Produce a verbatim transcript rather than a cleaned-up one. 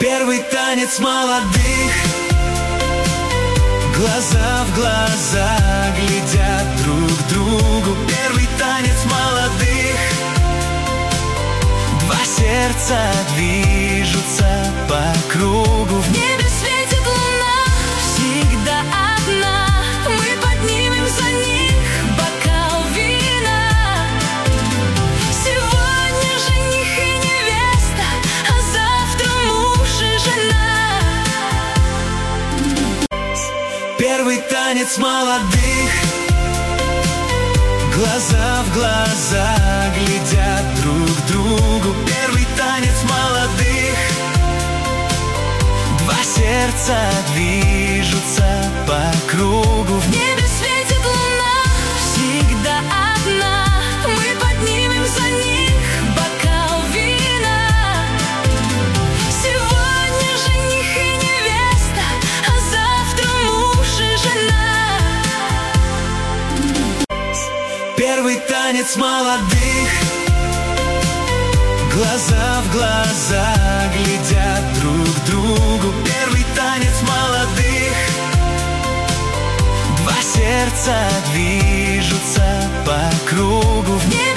Первый танец молодых, глаза в глаза глядят друг другу. Первый танец молодых, два сердца движутся по кругу. В небе светит луна, всегда одна. Мы поднимем за них бокал вина. Сегодня жених и невеста, а завтра муж и жена. Первый танец молодых, глаза в глаза глядят друг другу. Первый танец молодых, два сердца движутся по кругу. В небе светит луна, всегда одна. Мы поднимем за них бокал вина. Сегодня жених и невеста, а завтра муж и жена. Первый танец молодых, глаза в глаза глядят друг другу. Первый танец молодых, два сердца движутся по кругу. В небе